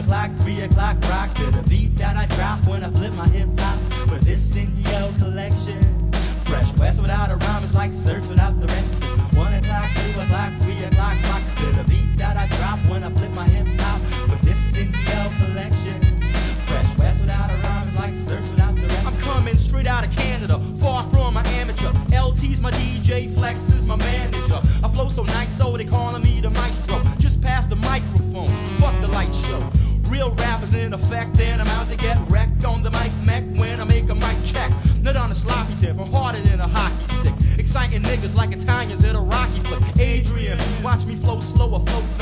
o'clock, 3 o'clock, rock to the beat that I drop when I flip my hip hop. But this in yo collection, Fresh West without a rhyme is like search without the Rex. 1 o'clock, 2 o'clock, 3 o'clock, rock to the beat that I drop when I flip my hip hop. But this in yo collection, Fresh West without a rhyme is like search without the Rex. I'm coming straight out of Canada, far from my amateur. LT's my DJ, Flex is my manager. I flow so nice, so they calling me the maestro. Just pass the microphone, fuck the light show. Real rappers in effect, and I'm out to get wrecked on the mic mech when I make a mic check. Not on a sloppy tip, I'm harder than a hockey stick. Exciting niggas like Italians at a Rocky flick. Adrian, watch me flow slower, flow